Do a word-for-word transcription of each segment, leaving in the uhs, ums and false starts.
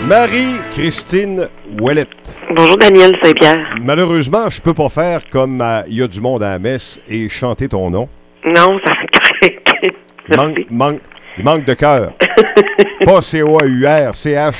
Marie-Christine Ouellette. Bonjour Daniel Saint-Pierre. Malheureusement, je peux pas faire comme il y a du monde à la messe et chanter ton nom. Non, ça fait correct. Il manque, manque, il manque de cœur. Pas C O A U R, C H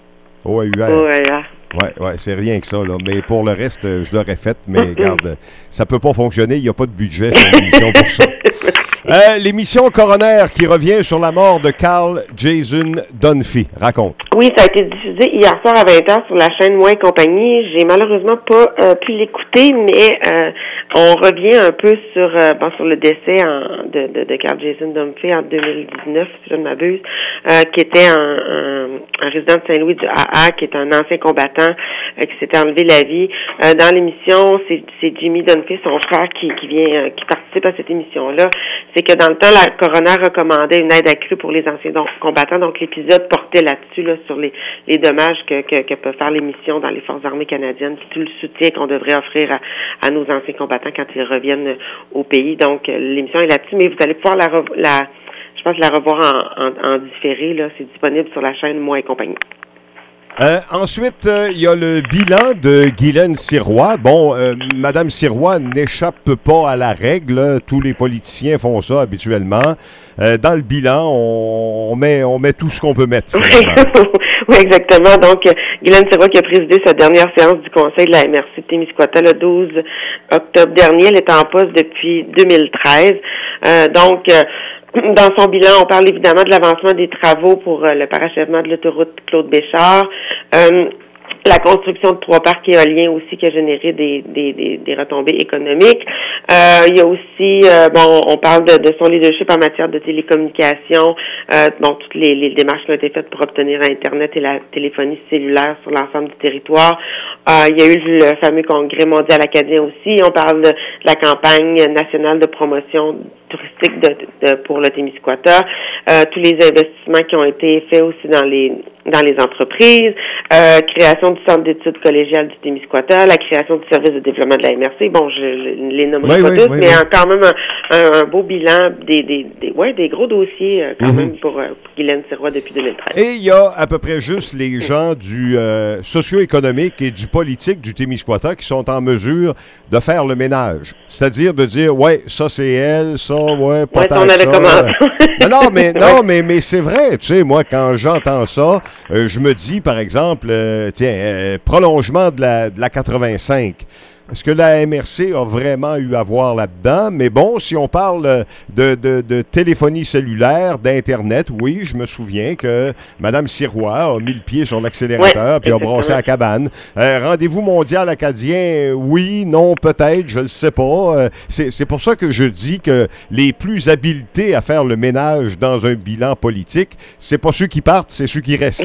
O A U R. O A U R. Ouais, ouais, c'est rien que ça, là. Mais pour le reste, je l'aurais fait, mais regarde, ça peut pas fonctionner, il n'y a pas de budget sur l'émission pour ça. Euh, l'émission Coroner qui revient sur la mort de Carl Jason Dunphy. Raconte. Oui, ça a été diffusé hier soir à vingt heures sur la chaîne Moi et compagnie. J'ai malheureusement pas euh, pu l'écouter, mais euh, on revient un peu sur euh, bon, sur le décès en, de, de, de Carl Jason Dunphy en deux mille dix-neuf, si je ne m'abuse, euh, qui était un, un, un résident de Saint-Louis du A A, qui est un ancien combattant euh, qui s'était enlevé la vie. Euh, dans l'émission, c'est, c'est Jimmy Dunphy, son frère, qui, qui vient, euh, qui participe à cette émission-là. C'est que dans le temps, la coroner recommandait une aide accrue pour les anciens donc, combattants. Donc, l'épisode portait là-dessus, là, sur les, les dommages que, que, que peut faire l'émission dans les Forces armées canadiennes, puis tout le soutien qu'on devrait offrir à, à nos anciens combattants quand ils reviennent au pays. Donc, l'émission est là-dessus, mais vous allez pouvoir la, la je pense, la revoir en, en, en différé, là. C'est disponible sur la chaîne Moi et compagnie. Euh, ensuite, il euh, y a le bilan de Guylaine Sirois. Bon, euh, Madame Sirois n'échappe pas à la règle. Tous les politiciens font ça habituellement. Euh, dans le bilan, on, on, met, on met tout ce qu'on peut mettre. Oui, exactement. Donc, Guylaine Sirois qui a présidé sa dernière séance du Conseil de la M R C de Témiscouata le douze octobre dernier. Elle est en poste depuis deux mille treize. Euh, donc, euh, dans son bilan, on parle évidemment de l'avancement des travaux pour euh, le parachèvement de l'autoroute Claude Béchard. Euh, la construction de trois parcs éoliens aussi qui a généré des, des, des, des retombées économiques. Euh, il y a aussi, euh, bon, on parle de, de son leadership en matière de télécommunications, euh, bon, toutes les, les démarches qui ont été faites pour obtenir Internet et la téléphonie cellulaire sur l'ensemble du territoire. Euh, il y a eu le fameux congrès mondial acadien aussi. On parle de, de la campagne nationale de promotion touristique de, de, pour le Témiscouata, euh, tous les investissements qui ont été faits aussi dans les dans les entreprises, euh, création du centre d'études collégiales du Témiscouata, la création du service de développement de la M R C. Bon, je, je les nommerai oui, pas oui, tous, oui, mais oui. quand même un, un, un beau bilan, des des, des ouais des gros dossiers euh, quand mm-hmm. même pour, euh, pour Guylaine Sirois depuis deux mille treize. Et il y a à peu près juste les gens du euh, socio-économique et du politique du Témiscouata qui sont en mesure de faire le ménage. C'est-à-dire de dire, ouais, ça c'est elle, ça, ouais, pas ouais, tant on que avait ça. Commencé. non, non, mais, non, mais, mais c'est vrai, tu sais, moi, quand j'entends ça, euh, je me dis, par exemple, euh, tiens, euh, prolongement de la, de la quatre-vingt-cinq. Est-ce que la M R C a vraiment eu à voir là-dedans? Mais bon, si on parle de, de, de téléphonie cellulaire, d'Internet, oui, je me souviens que Mme Sirois a mis le pied sur l'accélérateur puis a brassé la cabane. Euh, rendez-vous mondial acadien, oui, non, peut-être, je ne le sais pas. Euh, c'est, c'est pour ça que je dis que les plus habilités à faire le ménage dans un bilan politique, c'est pas ceux qui partent, c'est ceux qui restent.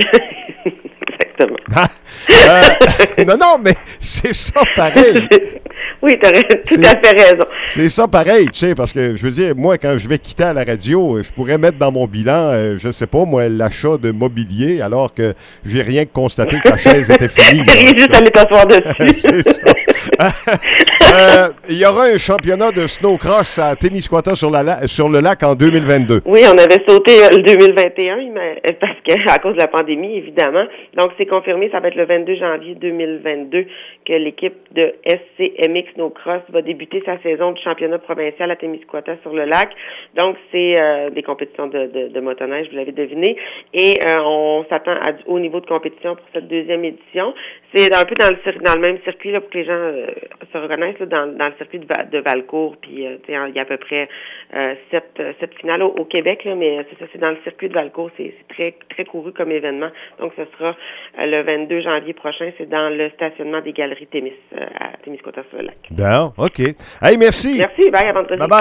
euh, non, non, mais c'est ça pareil. Oui, tu as tout c'est, à fait raison. C'est ça pareil, tu sais, parce que je veux dire, moi, quand je vais quitter à la radio, je pourrais mettre dans mon bilan, euh, je sais pas, moi, l'achat de mobilier, alors que j'ai rien que constaté que la chaise était finie. Rien juste à aller t'asseoir dessus. C'est ça. euh, il y aura un championnat de snowcross à Témiscouata sur, la, sur le lac en deux mille vingt-deux. Oui, on avait sauté euh, le deux mille vingt et un, mais, parce que à cause de la pandémie, évidemment. Donc, c'est confirmé, ça va être le vingt-deux janvier deux mille vingt-deux que l'équipe de S C M X Snowcross va débuter sa saison du championnat provincial à Témiscouata sur le lac. Donc, c'est euh, des compétitions de, de, de motoneige, vous l'avez deviné. Et euh, on s'attend à du haut niveau de compétition pour cette deuxième édition. C'est un peu dans le, dans le même circuit là, pour que les gens euh, se reconnaissent là, dans, dans le circuit de, de Valcourt. Puis, euh, il y a à peu près euh, sept, sept finales au, au Québec, là, mais c'est ça, c'est dans le circuit de Valcourt. C'est, c'est très, très couru comme événement. Donc, ce sera euh, le vingt-deux janvier prochain. C'est dans le stationnement des Galeries Témis, euh, à Témiscouata sur le lac. Bien, OK. Hey, merci. Merci. Bye, à vendredi. Bye bye.